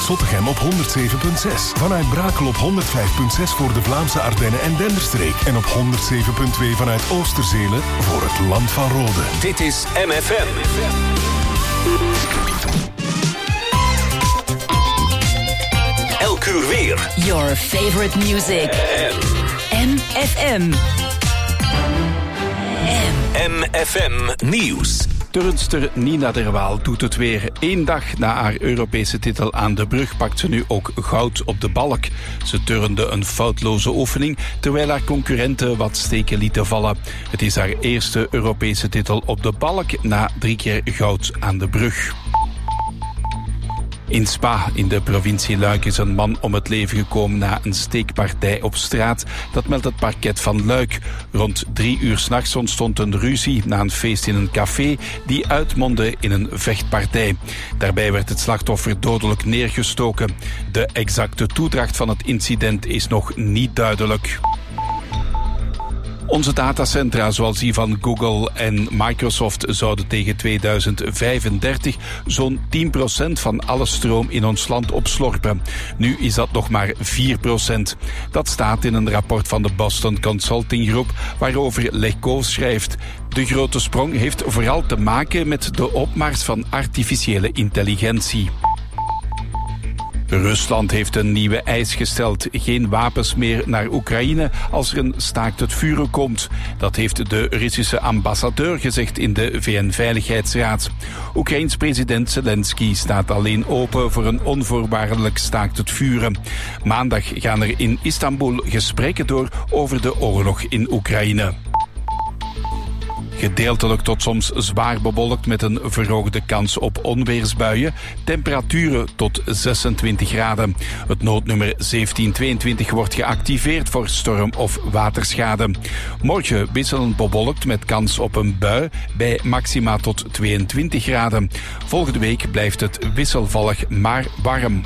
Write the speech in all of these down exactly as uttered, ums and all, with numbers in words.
Zottegem op honderd zeven komma zes. Vanuit Brakel op honderd vijf komma zes voor de Vlaamse Ardennen en Denderstreek. En op honderd zeven komma twee vanuit Oosterzelen voor het Land van Rode. Dit is M F M. Elk uur weer. Your favorite music. M F M. M F M Nieuws. Turnster Nina Derwaal doet het weer. Eén dag na haar Europese titel aan de brug pakt ze nu ook goud op de balk. Ze turnde een foutloze oefening, terwijl haar concurrenten wat steken lieten vallen. Het is haar eerste Europese titel op de balk na drie keer goud aan de brug. In Spa, in de provincie Luik, is een man om het leven gekomen na een steekpartij op straat. Dat meldt het parket van Luik. Rond drie uur 's nachts ontstond een ruzie na een feest in een café die uitmondde in een vechtpartij. Daarbij werd het slachtoffer dodelijk neergestoken. De exacte toedracht van het incident is nog niet duidelijk. Onze datacentra, zoals die van Google en Microsoft, zouden tegen tweeduizend vijfendertig zo'n tien procent van alle stroom in ons land opslorpen. Nu is dat nog maar vier procent. Dat staat in een rapport van de Boston Consulting Group, waarover Legco schrijft. De grote sprong heeft vooral te maken met de opmars van artificiële intelligentie. Rusland heeft een nieuwe eis gesteld. Geen wapens meer naar Oekraïne als er een staakt het vuren komt. Dat heeft de Russische ambassadeur gezegd in de V N-veiligheidsraad. Oekraïns president Zelensky staat alleen open voor een onvoorwaardelijk staakt het vuren. Maandag gaan er in Istanbul gesprekken door over de oorlog in Oekraïne. Gedeeltelijk tot soms zwaar bewolkt met een verhoogde kans op onweersbuien. Temperaturen tot zesentwintig graden. Het noodnummer zeventien tweeëntwintig wordt geactiveerd voor storm- of waterschade. Morgen wisselend bewolkt met kans op een bui bij maxima tot tweeëntwintig graden. Volgende week blijft het wisselvallig maar warm.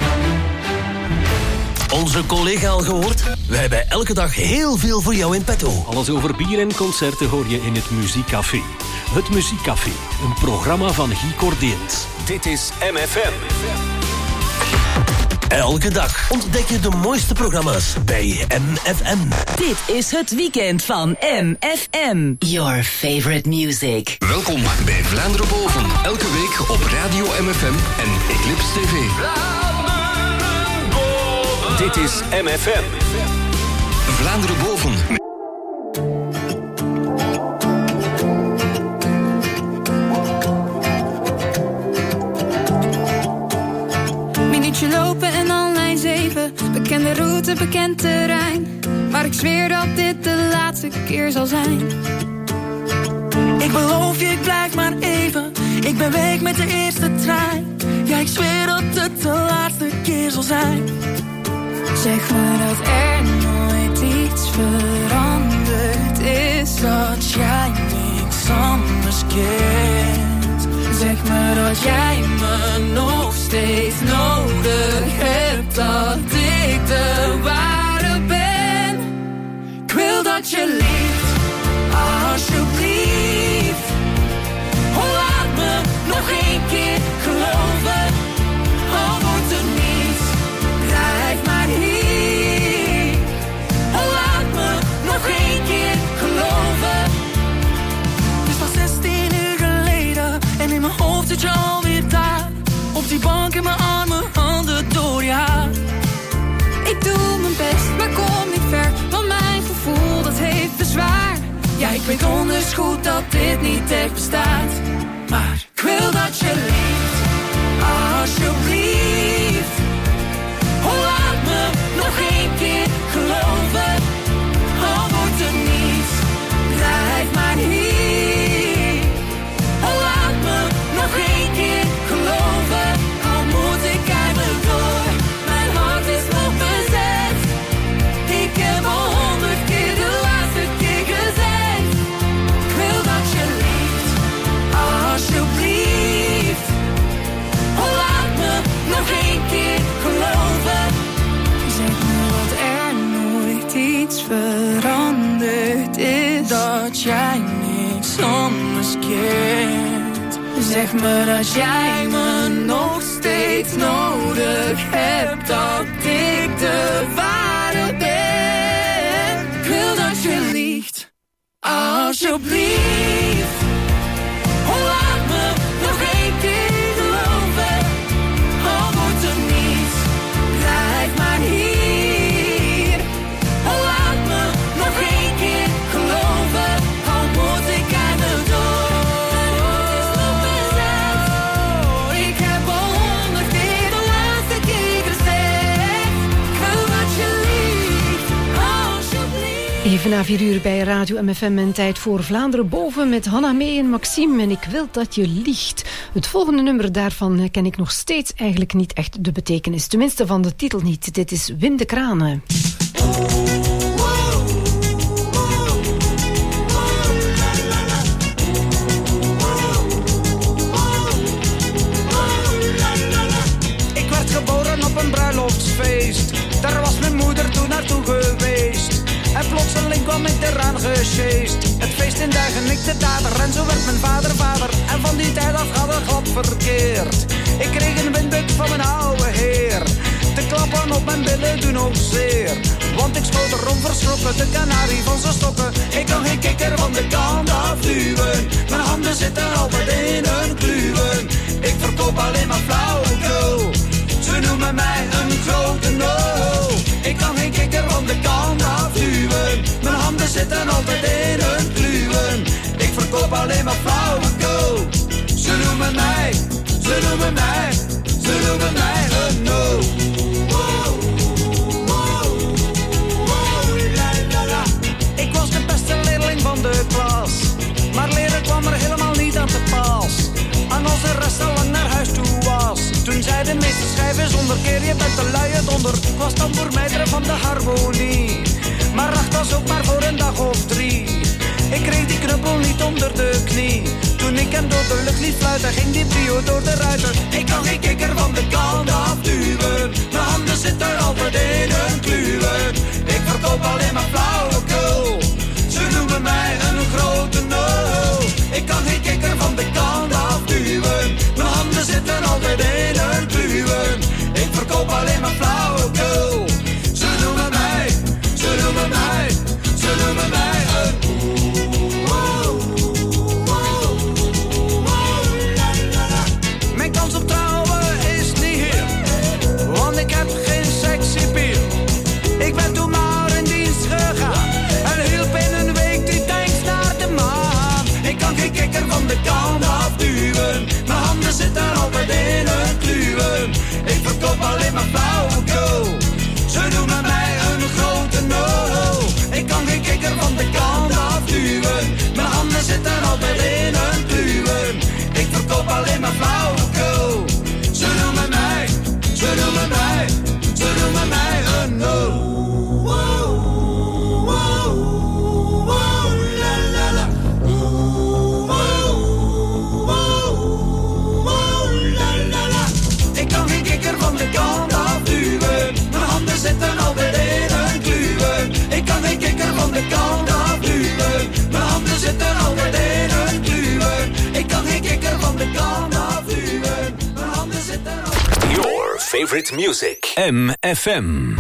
Onze collega al gehoord? Wij hebben elke dag heel veel voor jou in petto. Alles over bier en concerten hoor je in het Muziekcafé. Het Muziekcafé, een programma van Guy Cordeens. Dit is M F M. Elke dag ontdek je de mooiste programma's bij M F M. Dit is het weekend van M F M. Your favorite music. Welkom bij Vlaanderen Boven. Elke week op Radio M F M en Eclipse T V. Dit is M F M. Vlaanderen Boven. Minuutje lopen en al lijn zeven. Bekende route, bekend terrein. Maar ik zweer dat dit de laatste keer zal zijn. Ik beloof je, ik blijf maar even. Ik ben weg met de eerste trein. Ja, ik zweer dat het de laatste keer zal zijn. Zeg me dat er nooit iets veranderd is. Dat jij niks anders kent. Zeg me dat jij me nog steeds nodig hebt. Dat ik de ware ben. Ik wil dat je lief, alsjeblieft. Oh, laat me nog één keer geloven. Al wordt het niets, blijf maar hier. Oh, laat me nog één keer geloven. Het is pas zestien uur geleden en in mijn hoofd zit je alweer daar. Op die bank in mijn armen, handen door je haar. Ik doe mijn best, maar kom niet ver, want mijn gevoel dat heeft bezwaar. Ja, ik weet donders goed dat dit niet echt bestaat. Maar ik wil dat je lief, alsjeblieft. Oh, laat me nog één keer geloven. Al wordt er niets, blijf maar hier. Oh, laat me nog één keer geloven. Al moet ik eindelijk door, mijn hart is nog bezet. Ik heb al honderd keer de laatste keer gezegd. Ik wil dat je lief, alsjeblieft. Oh, laat me nog één keer geloven. Zeg me dat er nooit iets veranderd is. Dat jij niks anders kent. Zeg me dat jij me nog steeds nodig hebt, dat ik de ware ben. Ik wil dat je liegt, alsjeblieft. Oh, laat me nog één keer geloven, al wordt er niets, blijf maar hier. Oh, laat me nog één keer geloven, al moet ik aan de dood. Even na vier uur bij Radio M F M en tijd voor Vlaanderen boven met Hanna Mee en Maxime. En ik wil dat je liegt. Het volgende nummer daarvan ken ik nog steeds eigenlijk niet echt de betekenis. Tenminste van de titel niet. Dit is Wim de Kranen. Ik werd geboren op een bruiloftsfeest. Daar was mijn moeder toen naartoe geweest. En plotseling kwam ik eraan gesjeest. Het feest in Duigen, ik de dader. En zo werd mijn vader vader. En van die tijd af had het glad verkeerd. Ik kreeg een windbuk van mijn oude heer. De klappen op mijn billen doen ook zeer. Want ik schoot erom verschrokken, de kanarie van zijn stokken. Ik kan geen kikker van de kant afduwen. Mijn handen zitten altijd in hun kluwen. Ik verkoop alleen maar flauwekul. Ze noemen mij een grote nul. Ik kan geen kikker van de kant afduwen. Mijn handen zitten altijd in hun kluwen. Ik verkoop alleen maar flauwekul. Ze noemen mij, ze noemen mij, ze noemen mij een nul. Ik was de beste leerling van de klas, maar leren kwam er helemaal niet aan te pas. En als de rest al lang naar huis toe was, toen zei de meester schrijf eens onder, keer je bent de luie donder. Ik was dan voor meideren van de harmonie, maar acht was ook maar voor een dag of drie. Ik kreeg die knuppel niet onder de knie. Toen ik hem door de lucht liet fluiten, ging die brio door de ruiten. Ik kan geen kikker van de kant afduwen. Mijn handen zitten altijd in hun kluwen. Ik verkoop alleen maar flauwekul. Ze noemen mij een grote nul. Ik kan geen kikker van de kant afduwen. Mijn handen zitten altijd in hun kluwen. Ik verkoop alleen maar flauwekul. Ze noemen mij, ze noemen mij, ze noemen mij een ik ben toen maar in dienst gegaan en hielp in een week die tanks naar de maan. Ik kan geen kikker van de kant afduwen. Mijn handen zitten altijd in hun kluwen. Ik verkoop alleen maar flauwekul. Ze noemen mij een grote nul. Ik kan geen kikker van de kant afduwen. Mijn handen zitten altijd in hun kluwen. Ik verkoop alleen maar flauwekul. Ze noemen mij, ze noemen mij, ze noemen mij een nul. Ik kan geen kikker van de kant afduwen. Mijn handen zitten altijd in hun kluwen. Ik kan geen kikker van de kant afduwen. Mijn handen zitten altijd in hun kluwen. Ik kan geen kikker van de kant afduwen. Mijn handen zitten altijd... Your favorite music. M F M.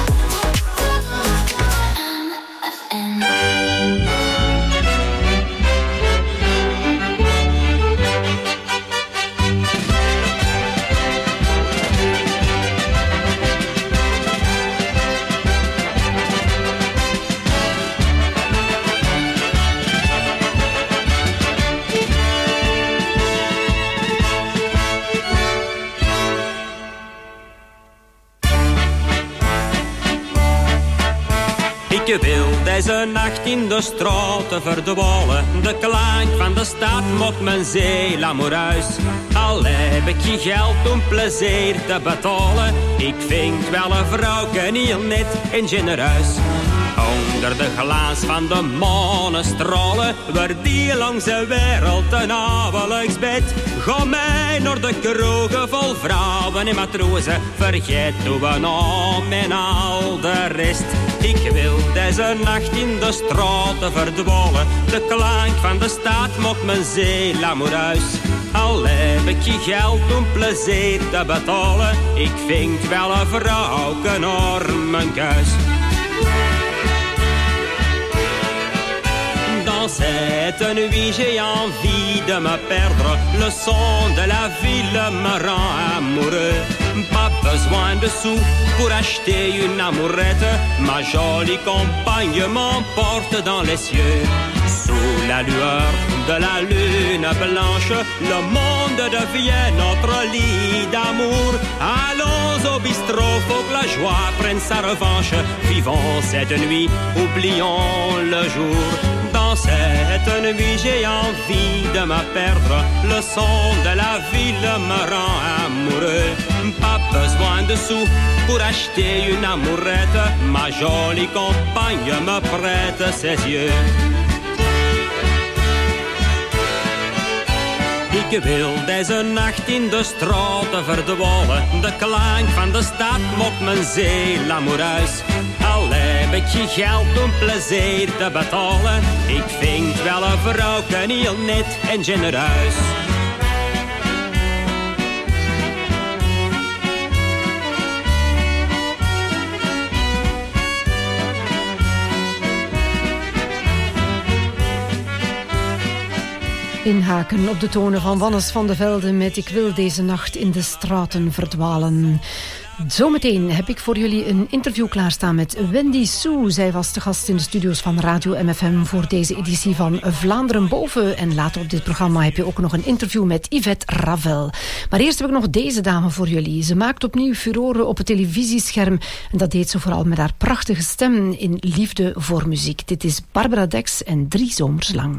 Ik wil deze nacht in de straten verdwalen. De klank van de stad maakt mijn ziel amoureus. Al heb ik geen geld om plezier te betalen. Ik vind wel een vrouwke heel net en genereus. Onder de glans van de monnestralen werd die langs de wereld een avondsbed. Ga mij naar de kroegen vol vrouwen en matrozen. Vergeet hoe we om en al de rest. Ik wil deze nacht in de straten verdwalen. De klank van de stad maakt mijn ziel amoureus. Al heb ik je geld om plezier te betalen. Ik vind wel een vrouw naar mijn keus. Dans cette nuit j'ai envie de me perdre. Le son de la ville me rend amoureux. Pas besoin de sous pour acheter une amourette. Ma jolie compagne m'emporte dans les cieux. Sous la lueur de la lune blanche, le monde devient notre lit d'amour. Allons au bistrot, faut que la joie prenne sa revanche. Vivons cette nuit, oublions le jour. Dans cette nuit j'ai envie de me perdre. Le son de la ville me rend amoureux. Pas besoin de sous pour acheter une amourette. Ma jolie compagne me prête ses yeux. Ik wil deze nacht in de straten verdwalen. De klank van de stad maakt mijn ziel amoureus. Al heb ik je geld om plezier te betalen. Ik vind wel een vrouw heel net en genereus. Inhaken op de tonen van Wannes van de Velde met Ik wil deze nacht in de straten verdwalen. Zometeen heb ik voor jullie een interview klaarstaan met Wendy Sue. Zij was de gast in de studio's van Radio M F M voor deze editie van Vlaanderen Boven. En later op dit programma heb je ook nog een interview met Yvette Ravel. Maar eerst heb ik nog deze dame voor jullie. Ze maakt opnieuw furoren op het televisiescherm. En dat deed ze vooral met haar prachtige stem in Liefde voor Muziek. Dit is Barbara Dex en Drie Zomers Lang.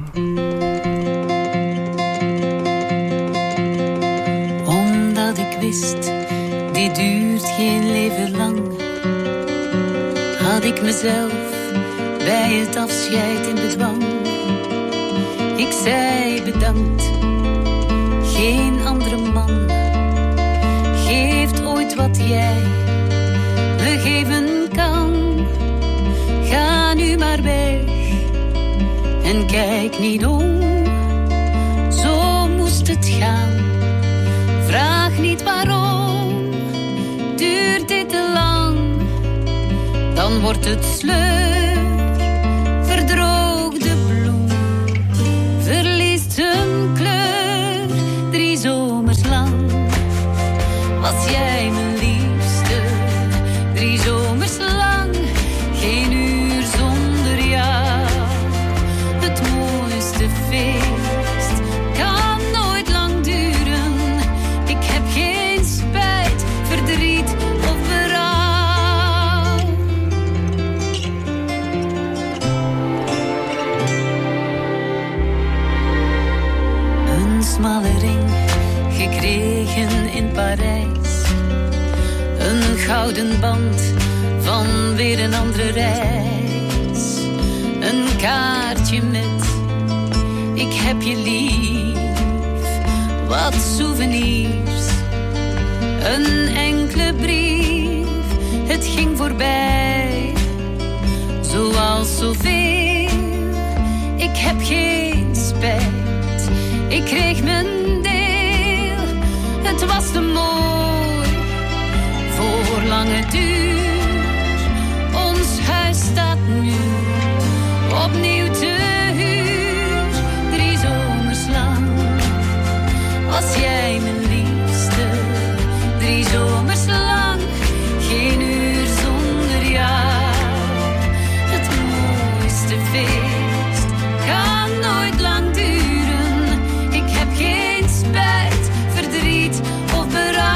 Omdat ik wist, dit duurt geen leven lang, had ik mezelf bij het afscheid in bedwang. Ik zei bedankt, geen andere man geeft ooit wat jij me geven kan. Ga nu maar weg en kijk niet om, zo moest het gaan. Vraag niet waarom, duurt dit te lang, dan wordt het sleur. Verdroogde bloem verliest zijn kleur. Drie zomers lang was jij mijn liefste. Drie zomers lang, geen uur zonder jou. Het mooiste feest kan nooit lang duren. Ik heb geen spijt, verdriet of berouw. Een smalle ring, gekregen in Parijs. Een gouden band van weer een andere reis. Een kaartje met ik heb je lief. Wat souvenirs, een enkele brief. Het ging voorbij, zoals zoveel. Ik heb geen spijt, ik kreeg mijn deel. Het was te mooi voor lange duur. Ons huis staat nu opnieuw te huur. Drie zomers lang was jij mijn liefste. Drie zomers lang, geen uur zonder jou. Het mooiste feest kan nooit lang duren. Ik heb geen spijt, verdriet of berouw.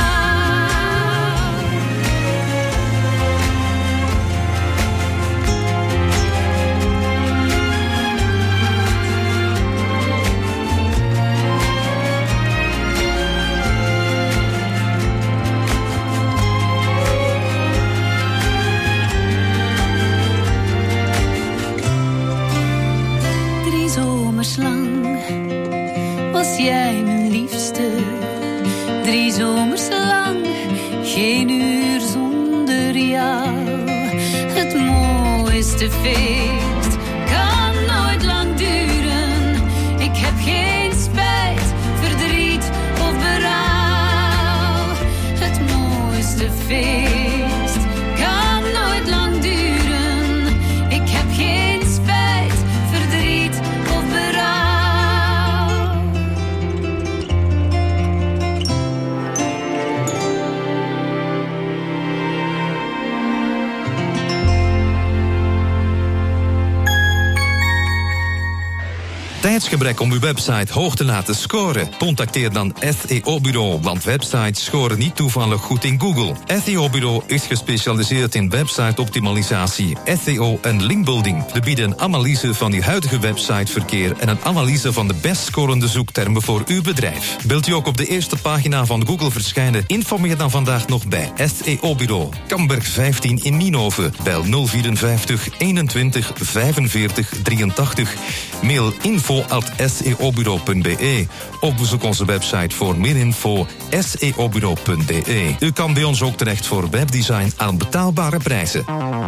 geen uur zonder jou. Het mooiste feest kan nooit lang duren. Ik heb geen spijt, verdriet of berouw. Het mooiste feest kan nooit lang duren. Ik heb geen spijt, verdriet of berouw. Tijdsgebrek om uw website hoog te laten scoren? Contacteer dan S E O-bureau, want websites scoren niet toevallig goed in Google. S E O-bureau is gespecialiseerd in website-optimalisatie, S E O en linkbuilding. We bieden een analyse van uw huidige websiteverkeer en een analyse van de best scorende zoektermen voor uw bedrijf. Wilt u ook op de eerste pagina van Google verschijnen? Informeer dan vandaag nog bij S E O-bureau. Kamberg vijftien in Nienhoven. Bel nul vierenvijftig eenentwintig vijfenveertig drieëntachtig. Mail info at s e o bureau punt b e of bezoek onze website voor meer info s e o bureau punt b e. U kan bij ons ook terecht voor webdesign aan betaalbare prijzen.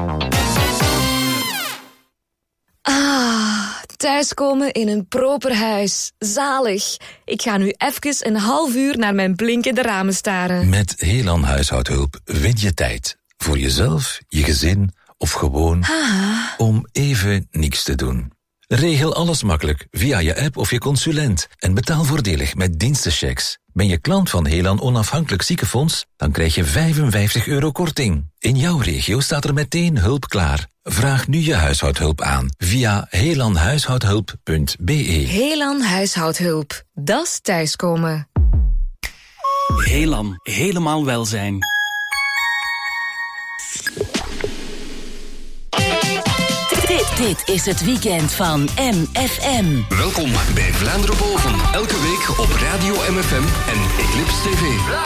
Ah, thuiskomen in een proper huis. Zalig. Ik ga nu even een half uur naar mijn blinkende ramen staren. Met Helan Huishoudhulp win je tijd. Voor jezelf, je gezin of gewoon Ah. om even niks te doen. Regel alles makkelijk via je app of je consulent en betaal voordelig met dienstenchecks. Ben je klant van Helan Onafhankelijk Ziekenfonds? Dan krijg je vijfenvijftig euro korting. In jouw regio staat er meteen hulp klaar. Vraag nu je huishoudhulp aan via helanhuishoudhulp punt b e. Helan Huishoudhulp. Dat is thuiskomen. Helan, helemaal welzijn. Dit is het weekend van M F M. Welkom bij Vlaanderen Boven. Elke week op Radio M F M en Eclipse T V.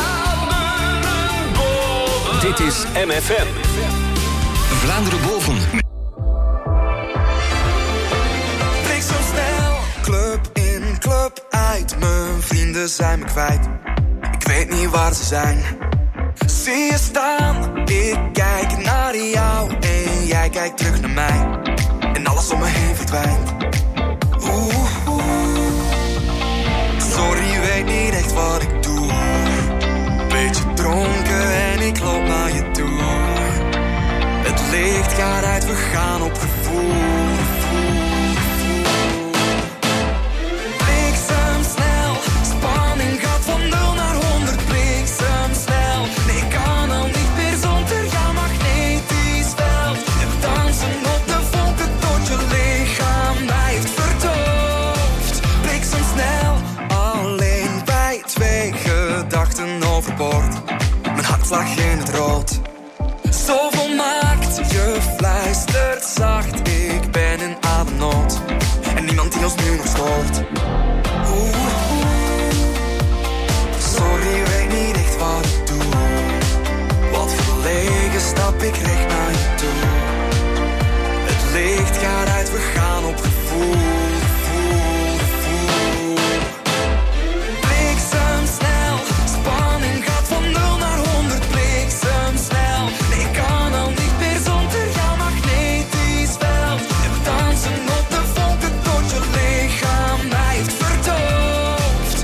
Dit is M F M. Vlaanderen Boven. Bliksemsnel. Club in, club uit. Mijn vrienden zijn me kwijt. Ik weet niet waar ze zijn. Zie je staan. Ik kijk naar jou en jij kijkt terug naar mij. En alles om me heen verdwijnt. Oeh, oeh. Sorry, weet niet echt wat ik doe. Beetje dronken en ik loop naar je toe. Het licht gaat uit, we gaan op gevoel. Bliksemsnel, spanning gaat van nul naar honderd. Bliksemsnel, nee, ik kan al niet meer zonder jouw magnetisch veld. En dansen op de vonken tot je lichaam blijft verdoofd. Bliksemsnel, alleen bij twee gedachten overboord. Mijn hartslag in het rood. Zo volmaakt, je fluistert zacht. Ik ben in ademnood. En niemand die ons nu nog stoort. Oeh, oeh. Sorry, weet niet echt wat ik doe. Wat verlegen stap ik recht naar je toe. Het licht gaat uit, we gaan op gevoel. Gevoel, gevoel. Bliksemsnel, spanning gaat van nul naar honderd. Bliksemsnel, nee, ik kan al niet meer zonder jouw magnetisch veld. En we dansen op de vonken tot je lichaam blijft verdoofd.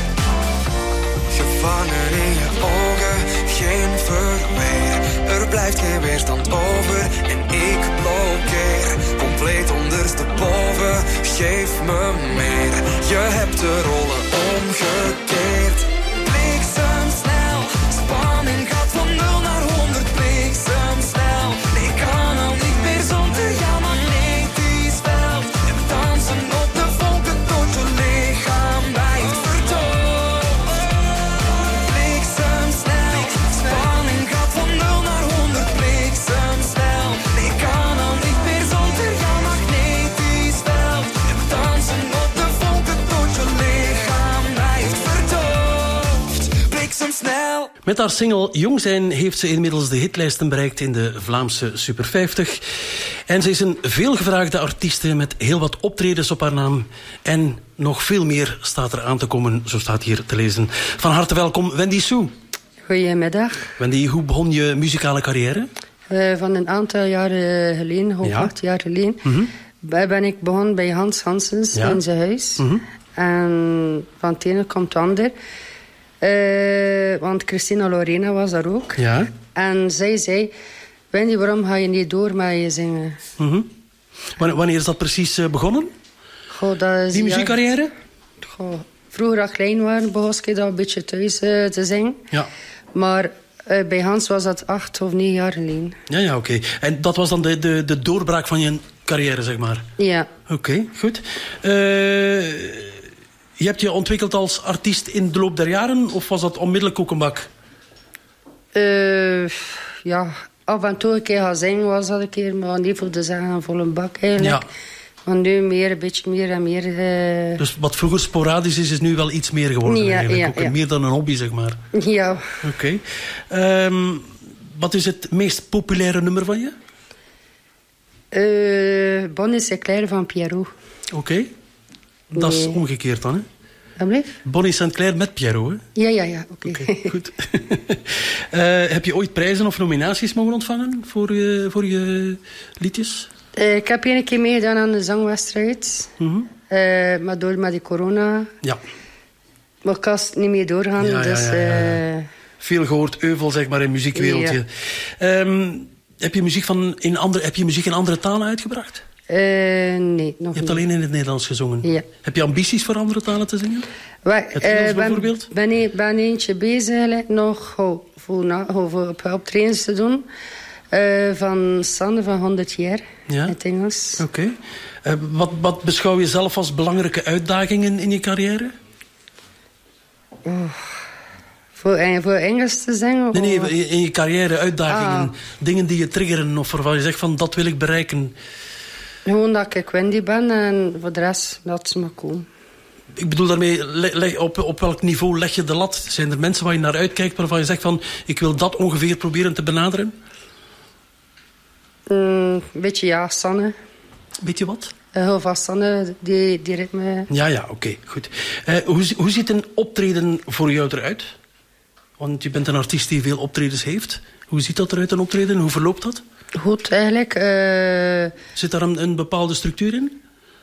Gevangen in je ogen, geen verweer. Er blijft geen weerstand over en ik blokkeer. Compleet ondersteboven, geef me meer. Je hebt de rollen omgekeerd. Bliksemsnel, spanning gaat van nul naar honderd. Bliksemsnel, nee, ik kan al niet meer zonder jouw magnetisch veld. En we dansen op de vonken tot je lichaam blijft verdoofd. Bliksemsnel, spanning gaat van nul naar honderd. Bliksemsnel, nee, ik kan al niet meer zonder jouw magnetisch veld. En we dansen op de vonken tot je lichaam blijft verdoofd. Bliksemsnel. Met haar single Jong zijn heeft ze inmiddels de hitlijsten bereikt in de Vlaamse Super vijftig. En ze is een veelgevraagde artieste met heel wat optredens op haar naam. En nog veel meer staat er aan te komen, zo staat hier te lezen. Van harte welkom, Wendy Sue. Goedemiddag. Wendy, hoe begon je muzikale carrière? Uh, van een aantal jaren geleden, of ja. acht jaar geleden, mm-hmm. ben ik begonnen bij Hans Hansens ja. in zijn huis. Mm-hmm. En van het ene komt het ander. Uh, want Christina Lorena was daar ook. Ja. En zij zei, Wendy, waarom ga je niet door met je zingen? Mm-hmm. Wanneer is dat precies uh, begonnen? Goh, dat is, die muziekcarrière? Ja, goh, vroeger als ik klein was, begon ik dat een beetje thuis uh, te zingen. Ja. Maar uh, bij Hans was dat acht of negen jaar geleden. Ja, ja, oké. Okay. En dat was dan de, de, de doorbraak van je carrière, zeg maar? Ja. Oké, okay, goed. Uh, je hebt je ontwikkeld als artiest in de loop der jaren, of was dat onmiddellijk ook een bak? Uh, ja, af en toe een keer gaan zingen was dat een keer, maar niet voor te zeggen vol een bak eigenlijk. Ja. Maar nu meer, een beetje meer en meer. Uh... Dus wat vroeger sporadisch is, is nu wel iets meer geworden ja, eigenlijk. Ja, ook ja. meer dan een hobby, zeg maar. Ja. Oké. Okay. Um, wat is het meest populaire nummer van je? Uh, Bonnie Sinclair van Pierrot. Oké. Okay. Dat nee. is omgekeerd dan, hè? Alsjeblieft? Bonnie Sinclair met Pierrot, hè? Ja, ja, ja. Oké. Okay. Okay, goed. uh, heb je ooit prijzen of nominaties mogen ontvangen voor je, voor je liedjes? Uh, ik heb een keer meegedaan aan de zangwedstrijd. Mm-hmm. Uh, maar door met die corona... Ja. Maar ik kan het niet meer doorgaan. Ja, dus, ja, ja, ja. Uh... Veel gehoord euvel, zeg maar, in het muziekwereldje. Ja. Um, heb, je muziek van in andere, heb je muziek in andere talen uitgebracht? Uh, nee, nog niet. Je hebt alleen in het Nederlands gezongen. Ja. Heb je ambities voor andere talen te zingen? Well, het Engels uh, bijvoorbeeld? Ben, ben, ben eentje bezig nog oh, voor, nou, voor op, optredens te doen. Uh, van Sanne van honderd jaar ja. in het Engels. Oké. Okay. Uh, wat, wat beschouw je zelf als belangrijke uitdagingen in je carrière? Oh, voor, voor Engels te zingen? Nee, nee, in je carrière uitdagingen. Ah. Dingen die je triggeren of waarvan je zegt van dat wil ik bereiken. Gewoon dat ik Wendy ben en voor de rest dat ze me komen. Ik bedoel daarmee, le, le, op, op welk niveau leg je de lat? Zijn er mensen waar je naar uitkijkt waarvan je zegt van ik wil dat ongeveer proberen te benaderen? Een mm, beetje ja, Sanne. Beetje wat? Uh, heel veel Sanne, die, die ritme. Ja, ja, oké, okay, goed. Uh, hoe, hoe ziet een optreden voor jou eruit? Want je bent een artiest die veel optredens heeft. Hoe ziet dat eruit, een optreden? Hoe verloopt dat? Goed, eigenlijk. Uh... Zit daar een, een bepaalde structuur in?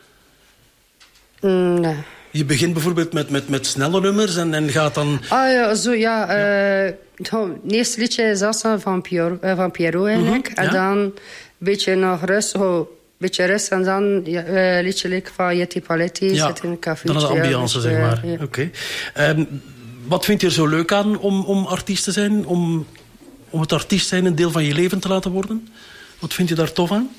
Mm, nee. Je begint bijvoorbeeld met, met, met snelle nummers en, en gaat dan... Ah ja, zo ja. ja. Uh, het eerste liedje is dat van Pierrot, uh, van Pierrot eigenlijk. Mm-hmm, en ja. dan een beetje nog rust, oh, een beetje rust en dan een uh, liedje like van Jetty Paletti. Ja, zit in een café. Dan is de ambiance, ja, zeg maar. Ja. Oké. Okay. Um, wat vind je er zo leuk aan om, om artiest te zijn? Om, om het artiest zijn een deel van je leven te laten worden? Wat vind je daar tof aan?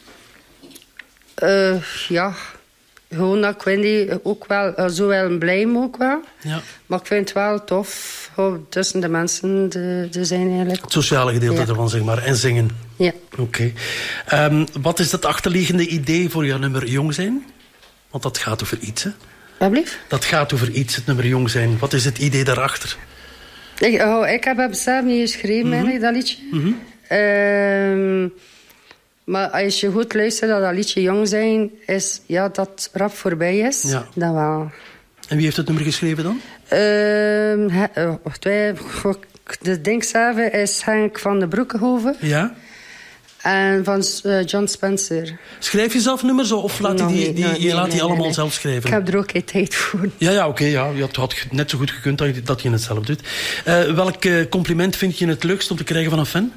Uh, ja... Gewoon dat ik Wendy ook wel, uh, zo wel blij ook wel. Ja. Maar ik vind het wel tof om tussen de mensen te, te zijn eigenlijk. Het sociale gedeelte ja. ervan, zeg maar. En zingen. Ja. Oké. Okay. Um, wat is het achterliggende idee voor jouw nummer Jong zijn? Want dat gaat over iets, hè? Wat blieft? Dat gaat over iets, het nummer Jong zijn. Wat is het idee daarachter? Ik, oh, ik heb het zelf niet geschreven, mm-hmm. eigenlijk, dat liedje. Mm-hmm. Um, Maar als je goed luistert naar dat liedje Jong zijn, is ja, dat rap voorbij is. Ja. Dan wel. En wie heeft het nummer geschreven dan? Uh, uh, wacht, wij, de ding zelf is Henk van den Broekhoven. Ja. En van uh, John Spencer. Schrijf je zelf nummers of laat no, die, die, die, nee, je nee, laat nee, die allemaal nee. zelf schrijven? Ik heb er ook geen tijd voor. Ja, ja, oké. Okay, ja. Je had net zo goed gekund dat je, dat je het zelf doet. Uh, welk uh, compliment vind je het leukst om te krijgen van een fan?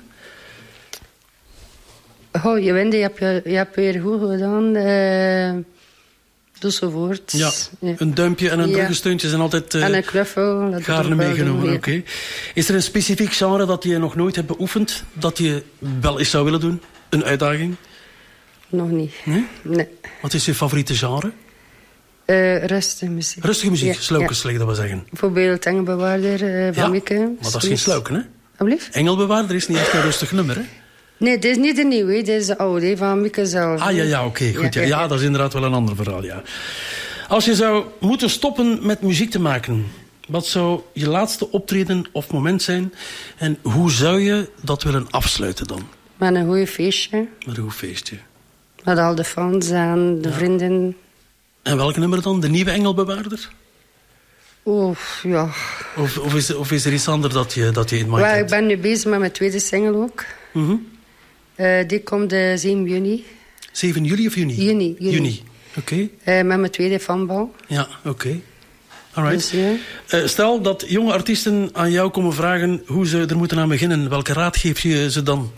Oh, je Wendy, je hebt, je, je hebt weer goed gedaan. Uh, doe zo voort. Ja, ja, een duimpje en een ja. ruggensteuntje zijn altijd uh, en een knuffel. Dat gaarne meegenomen. Ja. Okay. Is er een specifiek genre dat je nog nooit hebt beoefend, dat je wel eens zou willen doen? Een uitdaging? Nog niet. Nee? Nee. Wat is je favoriete genre? Uh, rustige muziek. Rustige muziek, ja. sluikers, ja. dat we zeggen. Bijvoorbeeld Engelbewaarder uh, van ja, Mieke. maar dat is geen sluiken, hè? Alblieft? Engelbewaarder is niet echt een rustig nummer, hè? Nee, dit is niet de nieuwe, dit is de oude van Mieke zelf. Ah, ja, ja, oké, okay, goed. Ja, ja, ja. ja, dat is inderdaad wel een ander verhaal, ja. Als je zou moeten stoppen met muziek te maken, wat zou je laatste optreden of moment zijn? En hoe zou je dat willen afsluiten dan? Met een goed feestje. Met een goed feestje. Met al de fans en de ja. vrienden. En welk nummer dan? De nieuwe Engelbewaarder? Of, ja. Of, of, is, of is er iets anders dat je, dat je in mind Well, hebt? ik ben nu bezig met mijn tweede single ook. Mm-hmm. Uh, die komt uh, zeven juni. zeven juli of juni? Juni. Juni. juni. Oké. Okay. Uh, met mijn tweede fanbal. Ja, oké. Okay. Alright. Dus, ja. uh, stel dat jonge artiesten aan jou komen vragen hoe ze er moeten aan beginnen. Welke raad geef je ze dan?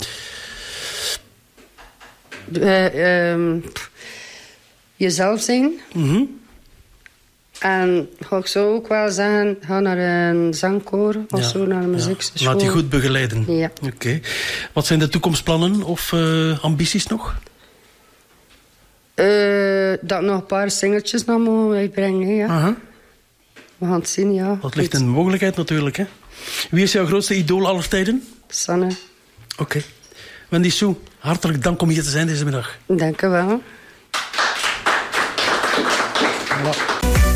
Uh, um, jezelf zijn. Mm-hmm. En ga ik zo ook wel zeggen, ga naar een zangkoor of ja, zo, naar een muziekschool. Ja. Laat je goed begeleiden. Ja. Oké. Okay. Wat zijn de toekomstplannen of uh, ambities nog? Uh, dat nog een paar singeltjes nog mogen uitbrengen, ja. Uh-huh. We gaan het zien, ja. Dat ligt in de mogelijkheid natuurlijk, hè. Wie is jouw grootste idool aller tijden? Sanne. Oké. Okay. Wendy Sue, hartelijk dank om hier te zijn deze middag. Dank u wel. Voilà.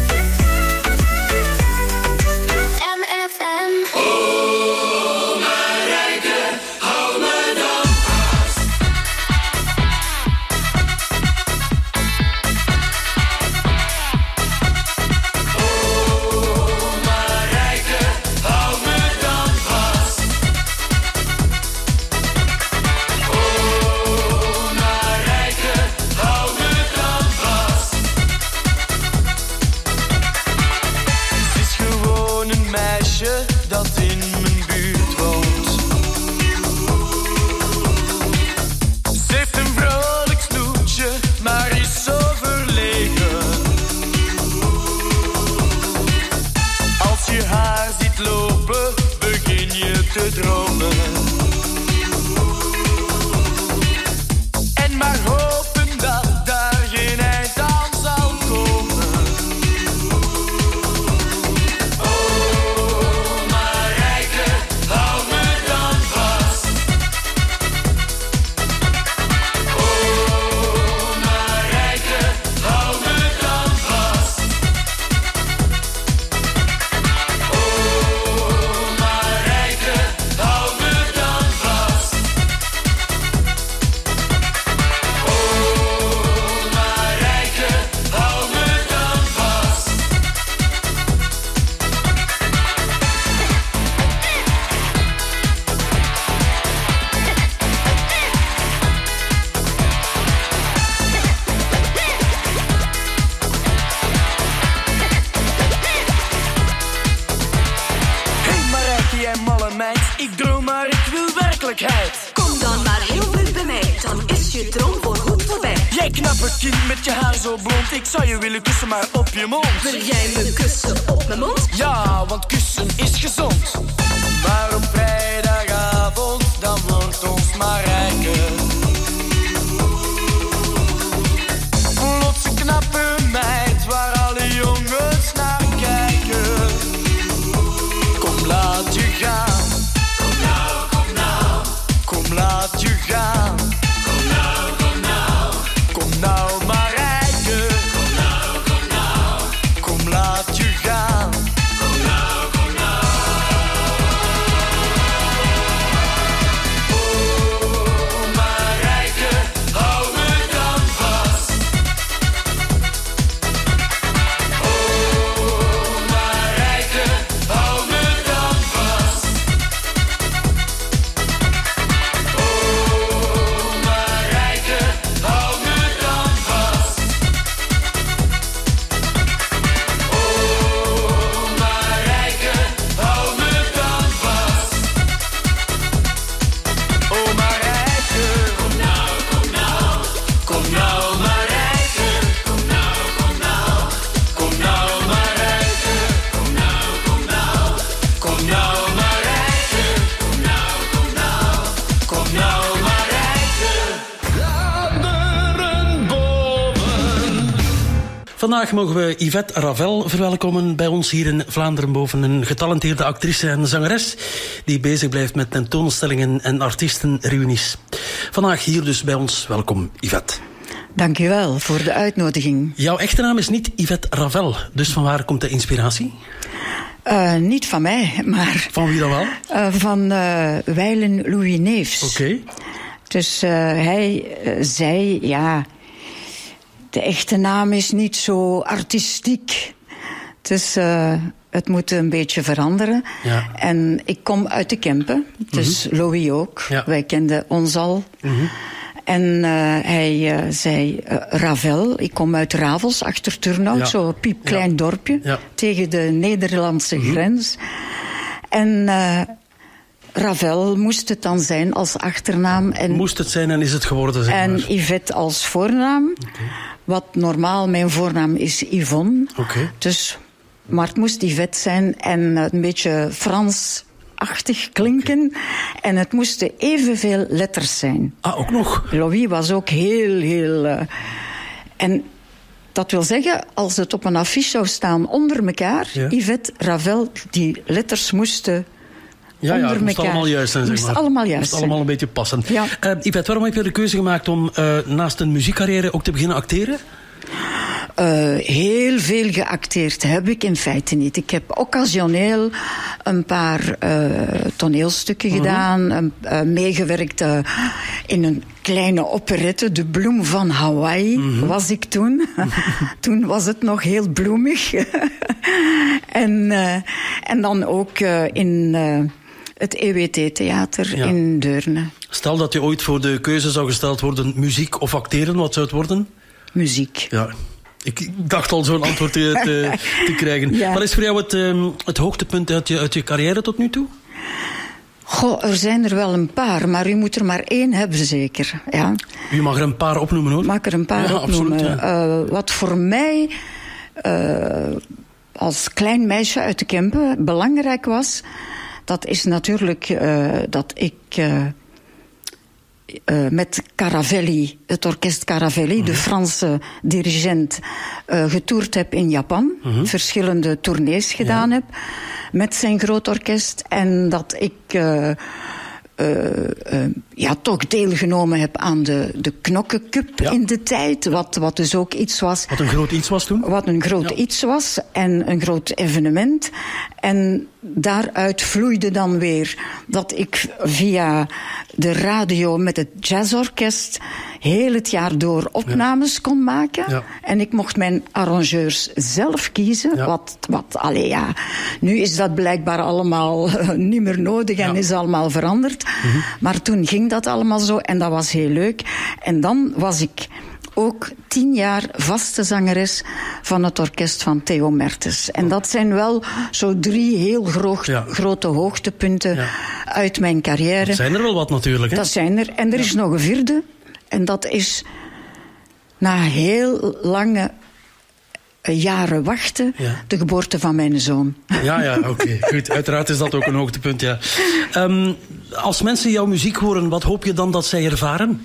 Kom dan maar heel dicht bij mij, dan is je droom voorgoed voorbij. Jij knappe kind met je haar zo blond, ik zou je willen kussen maar op je mond. Wil jij me kussen op mijn mond? Ja, want kussen is gezond. Maar op vrijdagavond, dan wordt ons maar rijker. Plots een knappe meid, waar alle jongens naar kijken. Kom, laat je gaan. Laat je gaan. Kom nou, kom nou. Kom nou maar rijken. Kom nou, kom nou. Kom laat je gaan. Kom nou, kom nou. Oh, maar rijken, hou me dan vast. Oh, maar rijken, hou me dan vast. Vandaag mogen we Yvette Ravel verwelkomen bij ons hier in Vlaanderen boven. Een getalenteerde actrice en zangeres die bezig blijft met tentoonstellingen en artiestenreunies. Vandaag hier dus bij ons. Welkom, Yvette. Dank u wel voor de uitnodiging. Jouw echte naam is niet Yvette Ravel, dus van waar komt de inspiratie? Uh, niet van mij, maar... Van wie dan wel? Uh, van uh, Wijlen Louis Neefs. Oké. Okay. Dus uh, hij uh, zei, ja... De echte naam is niet zo artistiek. Dus uh, het moet een beetje veranderen. Ja. En ik kom uit de Kempen, dus Mm-hmm. Louis ook. Ja. Wij kenden ons al. Mm-hmm. En uh, hij uh, zei, uh, Ravel, ik kom uit Ravels, achter Turnhout, Ja. zo'n piepklein Ja. dorpje, Ja. tegen de Nederlandse Mm-hmm. grens. En uh, Ravel moest het dan zijn als achternaam. En, Moest het zijn en is het geworden, zeg en maar. Yvette als voornaam. Okay. Wat normaal mijn voornaam is Yvonne. Okay. Dus, maar het moest Yvette zijn en een beetje Frans-achtig klinken. Okay. En het moesten evenveel letters zijn. Ah, ook nog? Louis was ook heel, heel... Uh, en dat wil zeggen, als het op een affiche zou staan onder elkaar... Ja. Yvette, Ravel, die letters moesten... Ja, ja, het moest allemaal juist zijn, zeg maar. Het moest allemaal juist Het moest allemaal een beetje passen. Ja. Uh, Yvette, waarom heb je de keuze gemaakt om uh, naast een muziekcarrière ook te beginnen acteren? Uh, heel veel geacteerd heb ik in feite niet. Ik heb occasioneel een paar uh, toneelstukken uh-huh. gedaan. Um, uh, meegewerkt uh, in een kleine operette. De Bloem van Hawaii uh-huh. was ik toen. Toen was het nog heel bloemig. en, uh, en dan ook uh, in... Uh, het E W T-theater ja. in Deurne. Stel dat je ooit voor de keuze zou gesteld worden... muziek of acteren, wat zou het worden? Muziek. Ja. Ik dacht al zo'n antwoord te, te, te krijgen. Ja. Wat is voor jou het, um, het hoogtepunt uit je, uit je carrière tot nu toe? Goh, er zijn er wel een paar, maar u moet er maar één hebben zeker. Ja. U mag er een paar opnoemen, hoor. Mag ik er een paar ja, opnoemen. Absoluut, ja. uh, wat voor mij... Uh, als klein meisje uit de Kempen belangrijk was... Dat is natuurlijk uh, dat ik uh, uh, met Caravelli, het orkest Caravelli, mm-hmm. de Franse dirigent, uh, getoerd heb in Japan. Mm-hmm. Verschillende tournees gedaan ja. heb met zijn groot orkest. En dat ik uh, uh, uh, ja, toch deelgenomen heb aan de, de Knokke Cup ja. in de tijd. Wat, wat dus ook iets was. Wat een groot iets was toen? Wat een groot ja. iets was en een groot evenement. En daaruit vloeide dan weer dat ik via de radio met het jazzorkest heel het jaar door opnames ja. kon maken. Ja. En ik mocht mijn arrangeurs zelf kiezen. Ja. Wat, wat, allee ja, nu is dat blijkbaar allemaal uh, niet meer nodig en ja. is allemaal veranderd. Mm-hmm. Maar toen ging dat allemaal zo en dat was heel leuk. En dan was ik ook tien jaar vaste zangeres van het orkest van Theo Mertens. En dat zijn wel zo drie heel groot, ja. grote hoogtepunten ja. uit mijn carrière. Dat zijn er wel wat natuurlijk, hè? Dat zijn er. En er ja. is nog een vierde. En dat is na heel lange jaren wachten, ja. de geboorte van mijn zoon. Ja, ja, oké. Okay. Goed, uiteraard is dat ook een hoogtepunt, ja. Um, als mensen jouw muziek horen, wat hoop je dan dat zij ervaren?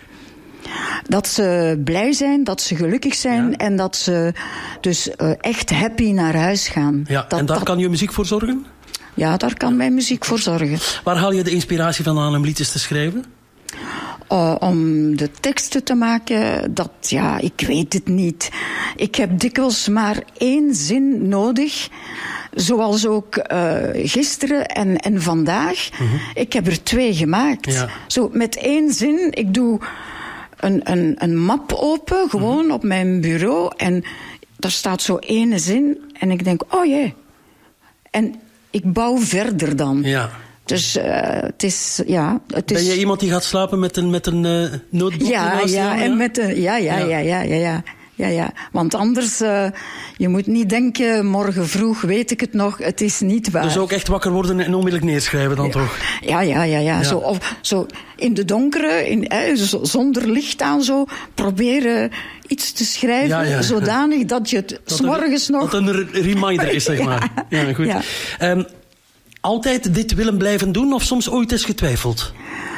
Dat ze blij zijn, dat ze gelukkig zijn ja. en dat ze dus uh, echt happy naar huis gaan. Ja, dat, en daar dat... kan je muziek voor zorgen? Ja, daar kan mijn muziek voor zorgen. Waar haal je de inspiratie vandaan om liedjes te schrijven? Uh, om de teksten te maken, dat, ja, ik weet het niet. Ik heb dikwijls maar één zin nodig. Zoals ook uh, gisteren en, en vandaag. Mm-hmm. Ik heb er twee gemaakt. Ja. Zo met één zin, ik doe een, een, een map open, gewoon mm-hmm. op mijn bureau. En daar staat zo ene zin. En ik denk, oh jee. En ik bouw verder dan. Ja. Dus uh, het is, ja... Het is... Ben je iemand die gaat slapen met een, met een uh, notebook? Ja, ja, en met een, ja, ja, ja, ja, ja, ja. Ja, ja. Want anders, uh, je moet niet denken, morgen vroeg weet ik het nog, het is niet waar. Dus ook echt wakker worden en onmiddellijk neerschrijven dan ja. toch? Ja, ja, ja, ja. ja. Zo, of, zo in de donkere, in, eh, zo, zonder licht aan zo, proberen iets te schrijven, ja, ja. zodanig dat je het 's morgens nog... Dat een reminder is, zeg maar. Ja, ja goed. Ja. Um, altijd dit willen blijven doen of soms ooit eens getwijfeld?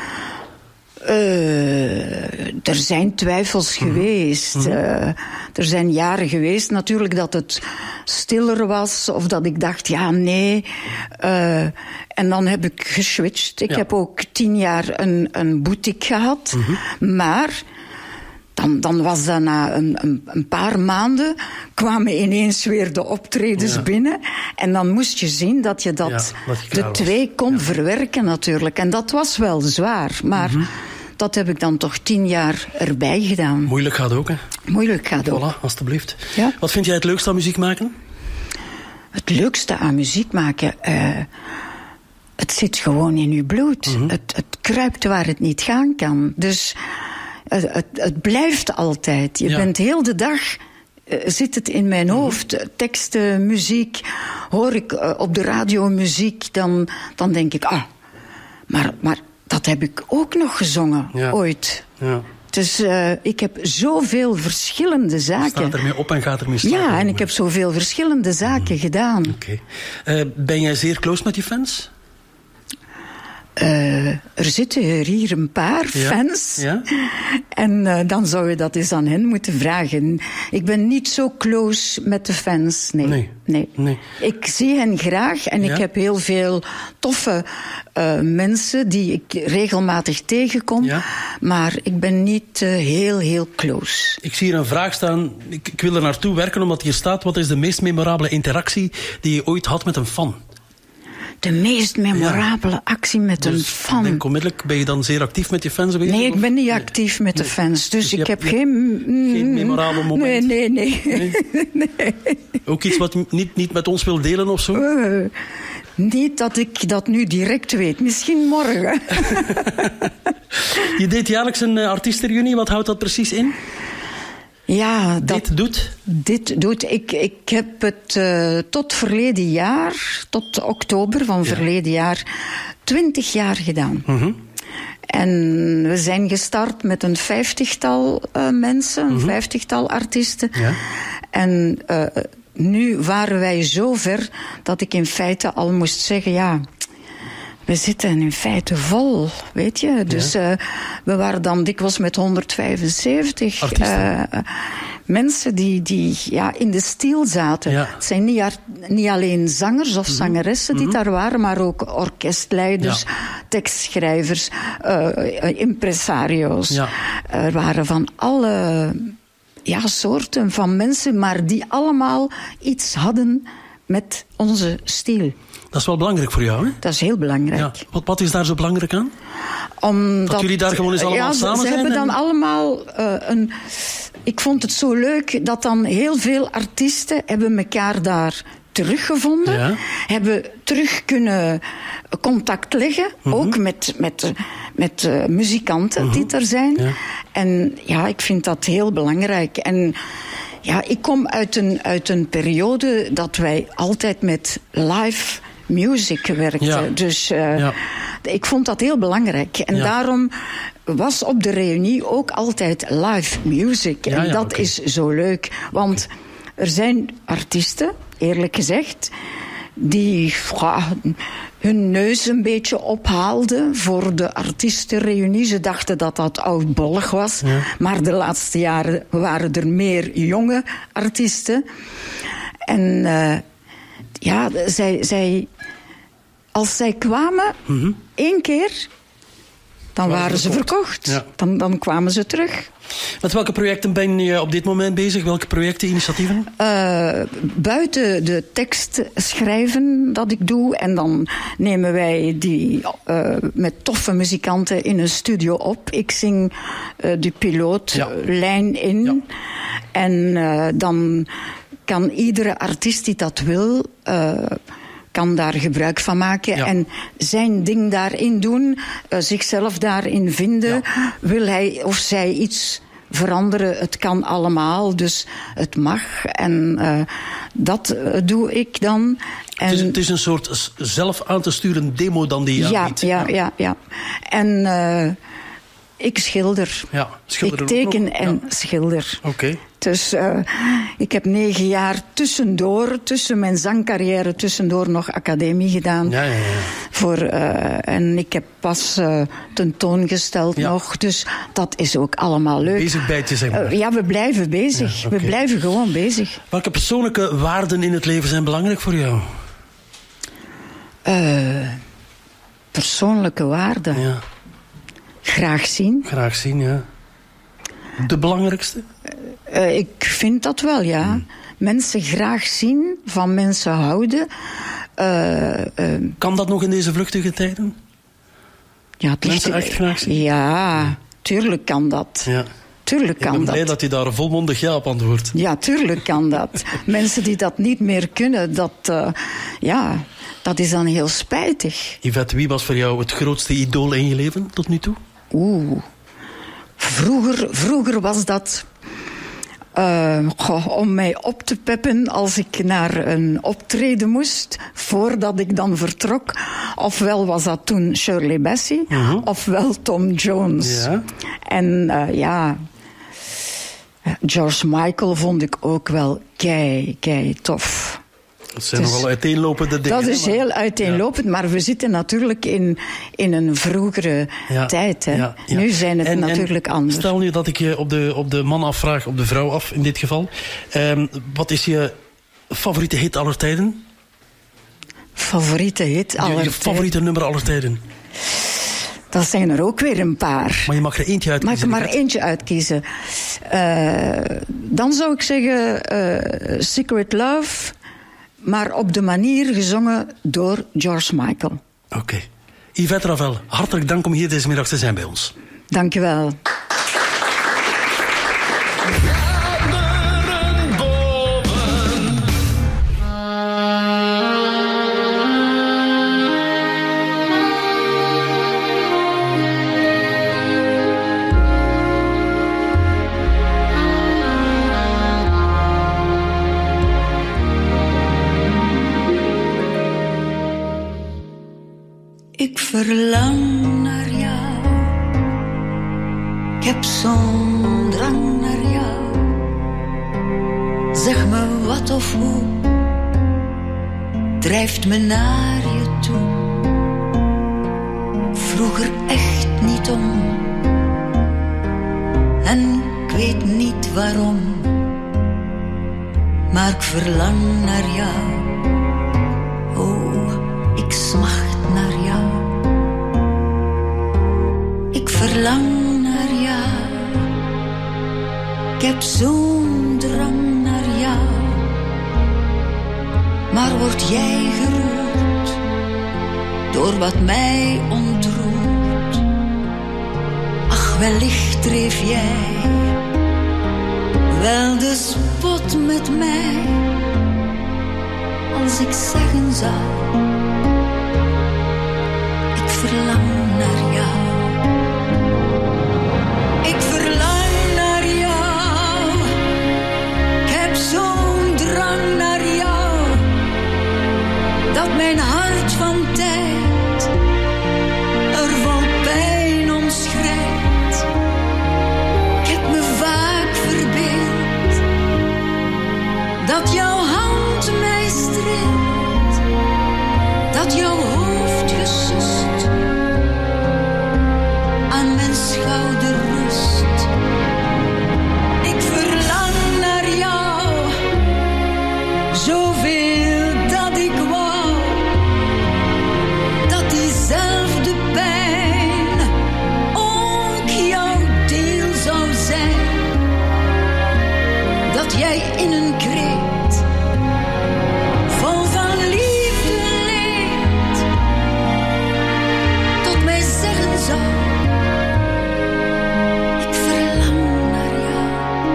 Uh, er zijn twijfels mm-hmm. geweest. Mm-hmm. Uh, er zijn jaren geweest natuurlijk dat het stiller was. Of dat ik dacht, ja, nee. Uh, en dan heb ik geswitcht. Ik ja. heb ook tien jaar een, een boutique gehad. Mm-hmm. Maar... Dan, dan was dat na een, een, een paar maanden, kwamen ineens weer de optredens ja. binnen. En dan moest je zien dat je dat, ja, dat je de twee kon ja. verwerken natuurlijk. En dat was wel zwaar, maar mm-hmm. dat heb ik dan toch tien jaar erbij gedaan. Moeilijk gaat ook, hè? Moeilijk gaat ook. Voilà, alstublieft. Ja? Wat vind jij het leukst aan muziek maken? het leukste aan muziek maken... Uh, het zit gewoon in uw bloed. Mm-hmm. Het, het kruipt waar het niet gaan kan. Dus uh, het, het blijft altijd. Je ja. bent heel de dag... Uh, zit het in mijn mm-hmm. hoofd. Teksten, muziek. Hoor ik uh, op de radio muziek... dan, dan denk ik... ah, maar, maar dat heb ik ook nog gezongen. Ja. Ooit. Ja. Dus uh, ik heb zoveel verschillende zaken... Staat ermee op en gaat ermee staan. Ja, en ik heb zoveel verschillende zaken mm-hmm. gedaan. Oké. Okay. Uh, ben jij zeer close met je fans? Uh, er zitten hier een paar ja. fans. Ja? En uh, dan zou je dat eens aan hen moeten vragen. Ik ben niet zo close met de fans, nee. nee. nee. nee. Ik zie hen graag en ja? ik heb heel veel toffe uh, mensen die ik regelmatig tegenkom. Ja? Maar ik ben niet uh, heel, heel close. Ik zie hier een vraag staan. Ik, ik wil er naartoe werken omdat hier staat... wat is de meest memorabele interactie die je ooit had met een fan? De meest memorabele ja. actie met dus een fan. Denk onmiddellijk, ben je dan zeer actief met je fans geweest? Nee, ik ben niet actief met nee. de fans. Dus, dus ik heb, heb geen... Geen memorabel moment? Nee, nee, nee. nee. nee. Ook iets wat je niet, niet met ons wil delen of zo? Uh, niet dat ik dat nu direct weet. Misschien morgen. Je deed jaarlijks een uh, artiestenreunie. Wat houdt dat precies in? Ja, dat, dit doet? Dit doet. Ik, ik heb het uh, tot verleden jaar, tot oktober van ja. verleden jaar, twintig jaar gedaan. Mm-hmm. En we zijn gestart met een vijftigtal uh, mensen, een mm-hmm. vijftigtal artiesten. Ja. En uh, nu waren wij zo ver dat ik in feite al moest zeggen, ja... We zitten in feite vol, weet je. Dus ja. uh, we waren dan dikwijls met honderdvijfenzeventig uh, mensen die, die ja, in de stiel zaten. Ja. Het zijn niet, niet alleen zangers of mm-hmm. zangeressen die mm-hmm. daar waren, maar ook orkestleiders, ja. tekstschrijvers, uh, impresario's. Ja. Er waren van alle ja, soorten van mensen, maar die allemaal iets hadden met onze stijl. Dat is wel belangrijk voor jou, hè? Dat is heel belangrijk. Ja. Wat, wat is daar zo belangrijk aan? Omdat, dat jullie daar gewoon eens allemaal ja, samen ze zijn? Ze hebben en... dan allemaal uh, een... Ik vond het zo leuk dat dan heel veel artiesten hebben elkaar daar teruggevonden. Ja. Hebben terug kunnen contact leggen. Mm-hmm. Ook met, met, met uh, muzikanten mm-hmm. die er zijn. Ja. En ja, ik vind dat heel belangrijk. En... Ja, ik kom uit een, uit een periode dat wij altijd met live music werkten. Ja. Dus uh, ja. ik vond dat heel belangrijk. En ja. daarom was op de reunie ook altijd live music. Ja, en ja, dat okay. is zo leuk. Want okay. er zijn artiesten, eerlijk gezegd, die ja, hun neus een beetje ophaalden voor de artiestenreunie. Ze dachten dat dat oudbollig was. Ja. Maar de laatste jaren waren er meer jonge artiesten. En uh, ja, zij, zij, als zij kwamen, mm-hmm. één keer, dan waren, waren ze verkocht. Ja. Dan, dan kwamen ze terug. Met welke projecten ben je op dit moment bezig? Welke projecten, initiatieven? Uh, buiten de tekst schrijven dat ik doe. En dan nemen wij die uh, met toffe muzikanten in een studio op. Ik zing uh, de pilootlijn ja. in. Ja. En uh, dan kan iedere artiest die dat wil... Uh, kan daar gebruik van maken ja. en zijn ding daarin doen, uh, zichzelf daarin vinden. Ja. Wil hij of zij iets veranderen? Het kan allemaal, dus het mag. En uh, dat uh, doe ik dan. En het, is, het is een soort zelf aan te sturen demo dan die je ja, aanbiedt. Ja, ja, ja, ja. En uh, ik schilder. Ja, schilder ik teken en ja. schilder. Oké. Okay. Dus uh, ik heb negen jaar tussendoor, tussen mijn zangcarrière, tussendoor nog academie gedaan. Ja, ja, ja. Voor, uh, en ik heb pas uh, tentoongesteld ja. nog. Dus dat is ook allemaal leuk. Bezig bijtje, zeg maar. Uh, ja, we blijven bezig. Ja, okay. We blijven gewoon bezig. Welke persoonlijke waarden in het leven zijn belangrijk voor jou? Uh, persoonlijke waarden? Ja. Graag zien. Graag zien, ja. De belangrijkste? Uh, ik vind dat wel, ja. Hmm. Mensen graag zien, van mensen houden. Uh, uh, kan dat nog in deze vluchtige tijden? Ja, het mensen ligt, echt graag zien? Ja, ja, tuurlijk kan dat. Ja. tuurlijk kan dat. Ik ben blij dat je daar volmondig ja op antwoordt. Ja, tuurlijk kan dat. Mensen die dat niet meer kunnen, dat, uh, ja, dat is dan heel spijtig. Yvette, wie was voor jou het grootste idool in je leven tot nu toe? Oeh, vroeger, vroeger was dat... Uh, goh, om mij op te peppen als ik naar een optreden moest, voordat ik dan vertrok. Ofwel was dat toen Shirley Bassey, uh-huh. ofwel Tom Jones. Ja. En uh, ja, George Michael vond ik ook wel kei, kei tof. Dat zijn dus, nogal uiteenlopende dingen. Dat is maar, heel uiteenlopend, ja. Maar we zitten natuurlijk in, in een vroegere ja, tijd. Hè. Ja, ja. Nu zijn het en, natuurlijk en anders. Stel nu dat ik je op de, op de man afvraag, op de vrouw af in dit geval. Um, wat is je favoriete hit aller tijden? Favoriete hit aller tijden? Je, je favoriete nummer aller tijden? Dat zijn er ook weer een paar. Maar je mag er eentje uitkiezen. Mag ik maar eentje uitkiezen. Uh, dan zou ik zeggen uh, Secret Love... maar op de manier gezongen door George Michael. Oké. Okay. Yvette Ravel, hartelijk dank om hier deze middag te zijn bij ons. Dank je wel. Ik verlang naar jou, ik heb zo'n drang naar jou. Zeg me wat of hoe, drijft me naar je toe. Vroeg er echt niet om, en ik weet niet waarom. Maar ik verlang naar jou, oh, ik smacht naar jou. Ik verlang naar jou. Ik heb zo'n drang naar jou. Maar word jij geroerd door wat mij ontroert? Ach, wellicht dreef jij wel de spot met mij, als ik zeggen zou: ik verlang naar jou. Ik verlang naar jou. Ik heb zo'n drang naar jou, dat mijn hart van tijd er vol pijn om schrijdt. Ik heb me vaak verbeeld dat jouw hand mij streelt, dat jouw hoofd gesust aan mijn schouder rust. Ik verlang naar jou, zoveel dat ik wou, dat diezelfde pijn ook jouw deel zou zijn. Dat jij in een kreet vol van liefde leed tot mij zeggen zou: ik verlang naar jou.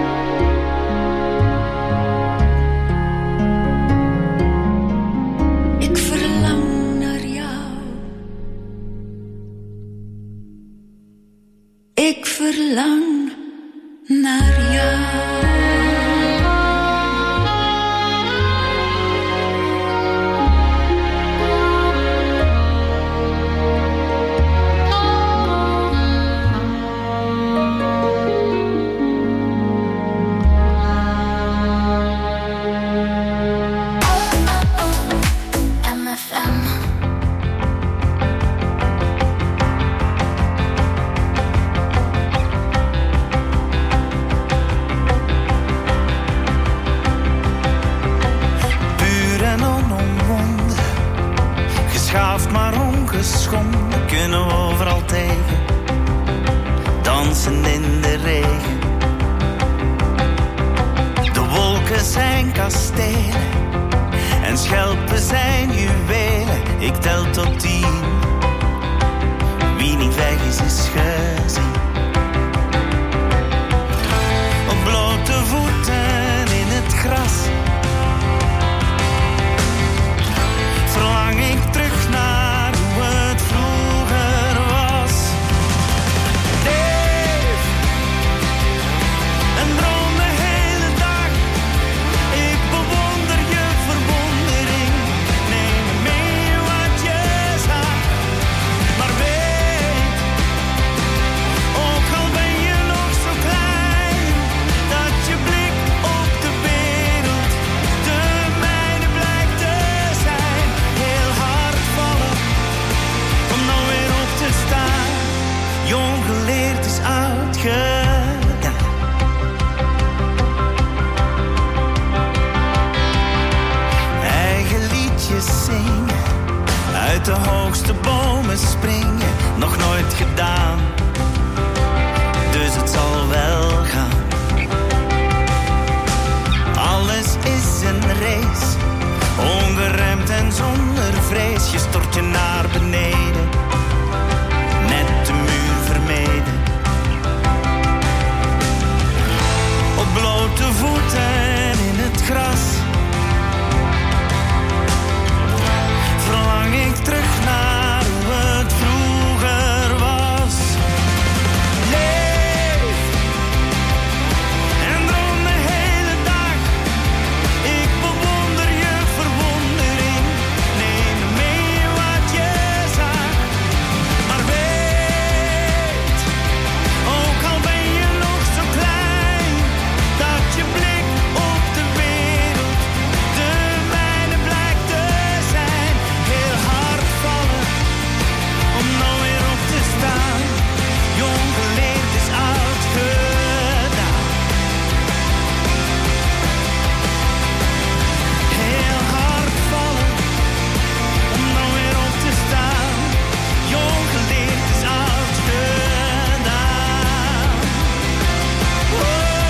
Ik verlang naar jou. Ik verlang naar jou. Geschaafd maar ongeschonden, kunnen we overal tegen. Dansen in de regen. De wolken zijn kastelen en schelpen zijn juwelen. Ik tel tot tien. Wie niet weg is, is gezien. Jong geleerd is oud gedaan. Eigen liedjes zingen, uit de hoogste bomen springen, nog nooit gedaan. Dus het zal wel gaan. Alles is een race, ongeremd en zonder vrees. Je stort je naar beneden, net de muur vermeden. Op blote voeten in het gras verlang ik terug naar hoe het vroeger was. Leef en droom de hele dag. Ik bewonder je verwondering. Neem mee wat je zag. Maar weet, ook al ben je nog zo klein, dat je blik op de wereld de mijne blijkt te zijn. Heel hard vallen om nou weer op te staan. Jong geleerd is oud gedaan. Heel hard vallen om nou weer op te staan. Jong geleerd is oud gedaan. Oh,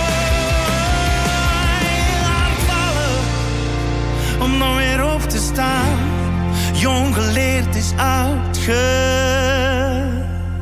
heel hard vallen om nou weer op te staan. Jong geleerd is oud gedaan.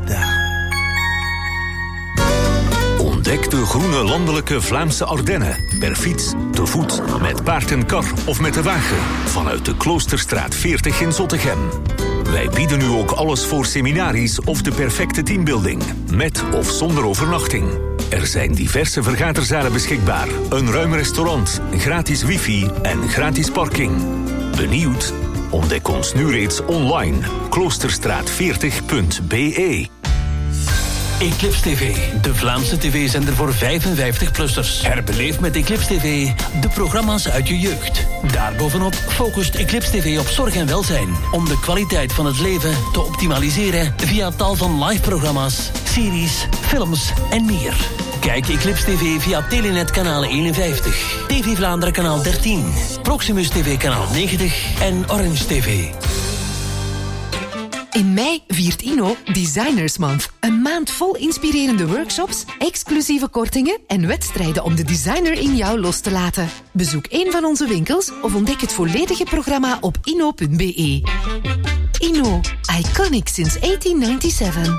Ontdek de groene landelijke Vlaamse Ardennen. Per fiets, te voet, met paard en kar of met de wagen. Vanuit de Kloosterstraat veertig in Zottegem. Wij bieden nu ook alles voor seminaries of de perfecte teambuilding. Met of zonder overnachting. Er zijn diverse vergaderzalen beschikbaar. Een ruim restaurant, gratis wifi en gratis parking. Benieuwd? Ontdek ons nu reeds online. kloosterstraat veertig punt b e. Eclipse T V, de Vlaamse tv-zender voor vijfenvijftig-plussers. Herbeleef met Eclipse T V de programma's uit je jeugd. Daarbovenop focust Eclipse T V op zorg en welzijn, om de kwaliteit van het leven te optimaliseren via tal van live-programma's, series, films en meer. Kijk Eclipse T V via Telenet kanaal eenenvijftig, T V Vlaanderen kanaal dertien, Proximus T V kanaal negentig en Orange T V. In mei viert Inno Designers Month. Een maand vol inspirerende workshops, exclusieve kortingen en wedstrijden om de designer in jou los te laten. Bezoek een van onze winkels of ontdek het volledige programma op inno punt b e. Inno, iconic since eighteen ninety-seven.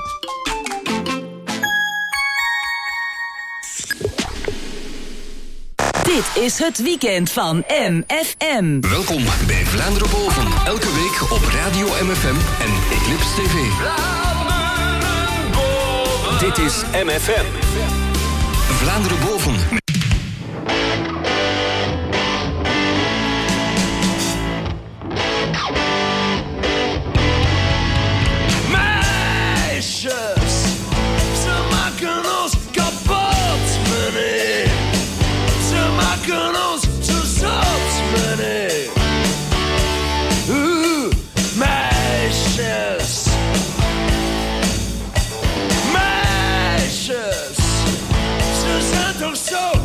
Dit is het weekend van M F M. Welkom bij Vlaanderen Boven. Elke week op Radio M F M en Eclipse T V. Dit is M F M. Vlaanderen Boven. Meisjes, ze maken ons kapot, meneer. Ze maken ons zo zot, meneer. Oeh, meisjes. Meisjes, ze zijn toch zo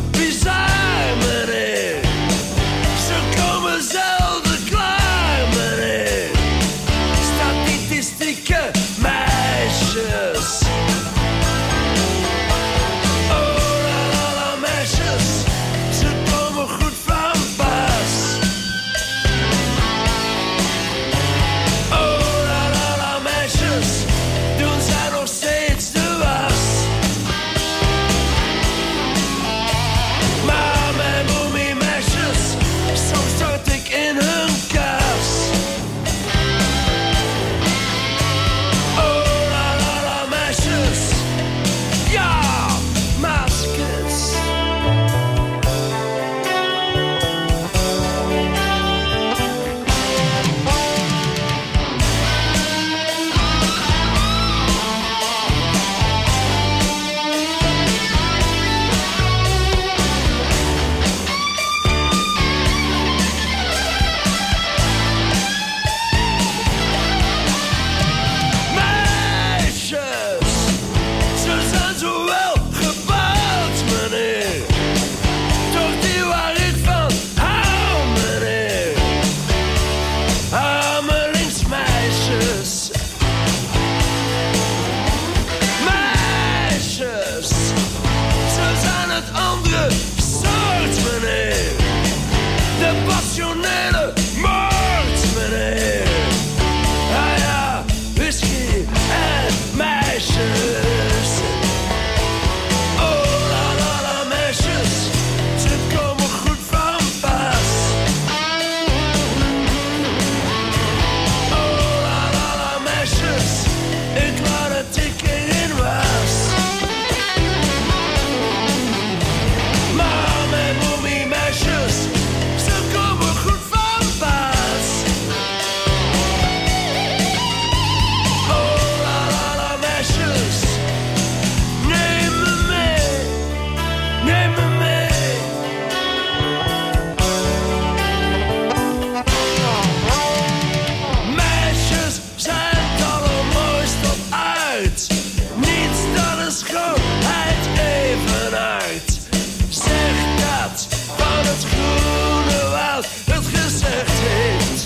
schoonheid even uit. Zeg dat van het groene woud het gezegd heeft.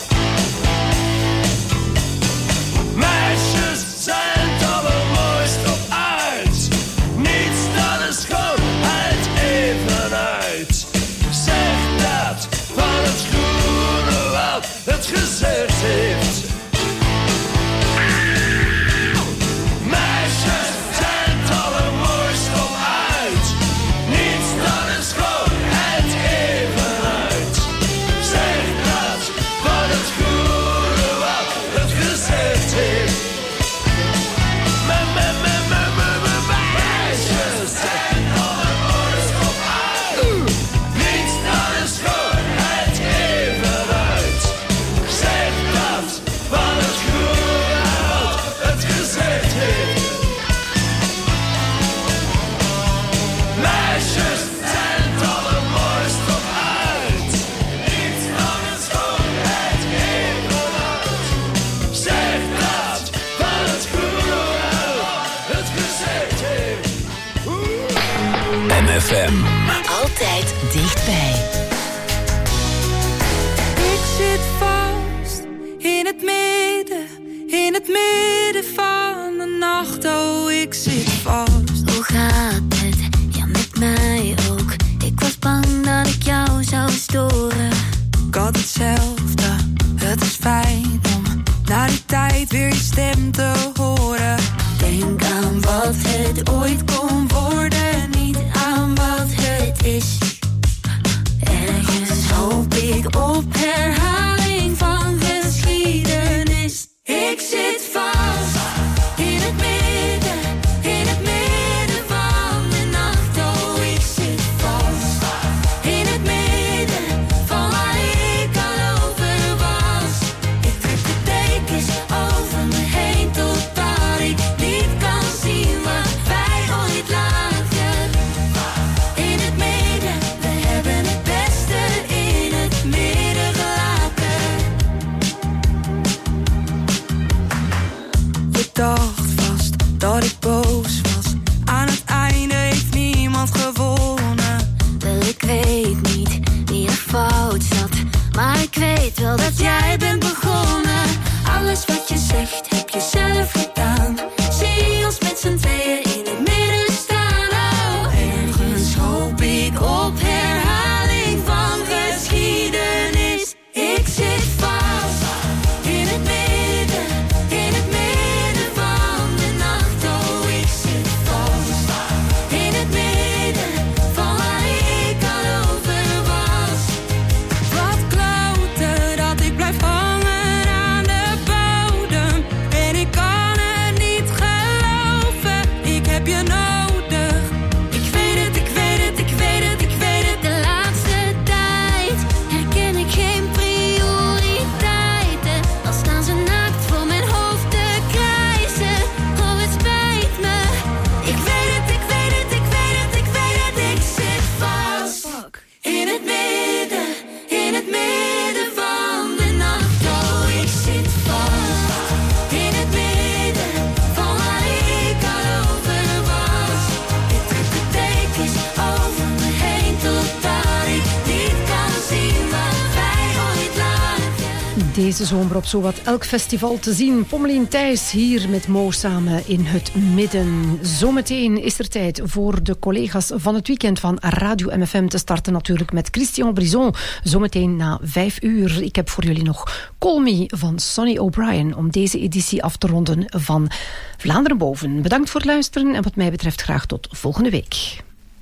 Meisjes zijn het allermooist op aard. Niets dan de schoonheid even uit. Zeg dat van het groene woud het gezegd heeft. Meisjes zijn het allermooist op uit. Niets dan de schoonheid even uit. Zeg dat van het groene woud het gezegd heeft. Meisjes zijn het allermooist op uit. Niets dan de schoonheid even uit. Zeg dat van het groene woud het gezegd heeft. Meisjes zijn het allermooist op uit. Niets dan de schoonheid even uit. Zeg dat van het groene woud het gezegd heeft. M F M. Altijd dichtbij. Ik zit vast in het midden, in het midden van de nacht. Oh, ik zit vast. Hoe gaat het? Ja, met mij ook. Ik was bang dat ik jou zou storen. Ik had hetzelfde, het is fijn om na die tijd weer je stem te horen. Denk aan wat het ooit kon worden, niet aan wat het is. Ergens hoop ik op herhaling van geschiedenis. Ik zit vast in het midden, in het midden van de nacht. Oh, ik zit vast in het midden van waar ik al over was. Ik trek de dekens over me heen totdat ik niet kan zien waar wij ooit lagen. In het midden, we hebben het beste in het midden gelaten. Je dacht vast dat ik boos was. Aan het einde heeft niemand gewonnen. Wel, ik weet niet wie er fout zat, maar ik weet wel dat jij bent begonnen. Alles wat je zegt heb je zelf gedaan. Zie ons met z'n tweeën in het midden staan. Oh, ergens hoop ik op herhaling van geschiedenis. Ik zit vast in het midden, in het midden van de nacht. Oh, ik zit vast in het midden van waar ik al over was. Wat kloten dat ik blijf hangen aan de bodem. En ik kan het niet geloven, ik heb je nodig. Ik weet het, ik weet het, ik weet het, ik weet het. De laatste tijd herken ik geen prioriteiten. Al staan ze naakt voor mijn hoofd te krijzen. Oh, het spijt me. Ik weet het, ik weet het, ik weet het, ik weet het. Ik zit vast in het midden, in het midden van de nacht. Oh, ik zit vast in het midden van waar ik al over was. Ik trek de dekens over me heen totdat ik niet kan zien waar wij ooit lagen. Deze zomer op zowat elk festival te zien. Pommelien Thijs hier met Mo samen in het midden. Zometeen is er tijd voor de collega's van het weekend van Radio M F M te starten. Natuurlijk met Christian Brison. Zometeen na vijf uur. Ik heb voor jullie nog Call Me van Sonny O'Brien om deze editie af te ronden van Vlaanderen Boven. Bedankt voor het luisteren en wat mij betreft graag tot volgende week.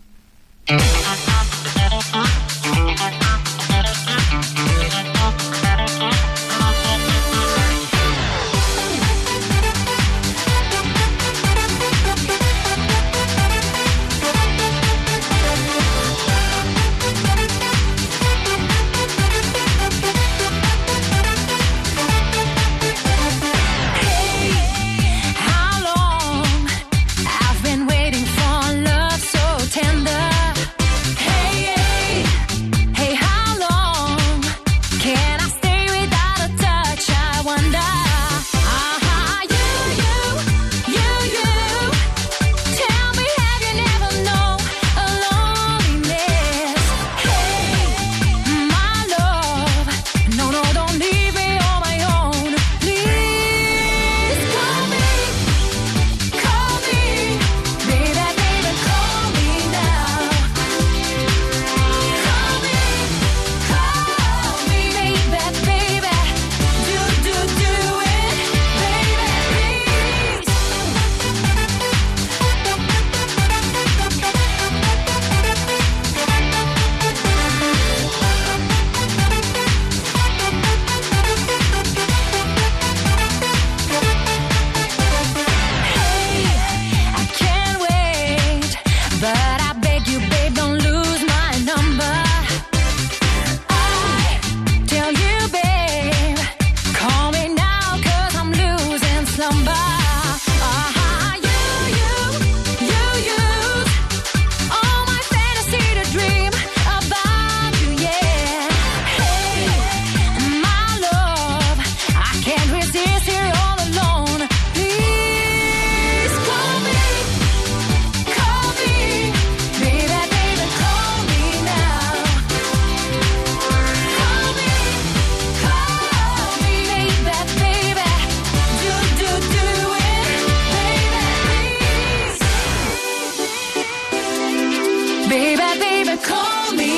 How long I've been waiting for love so tender. call me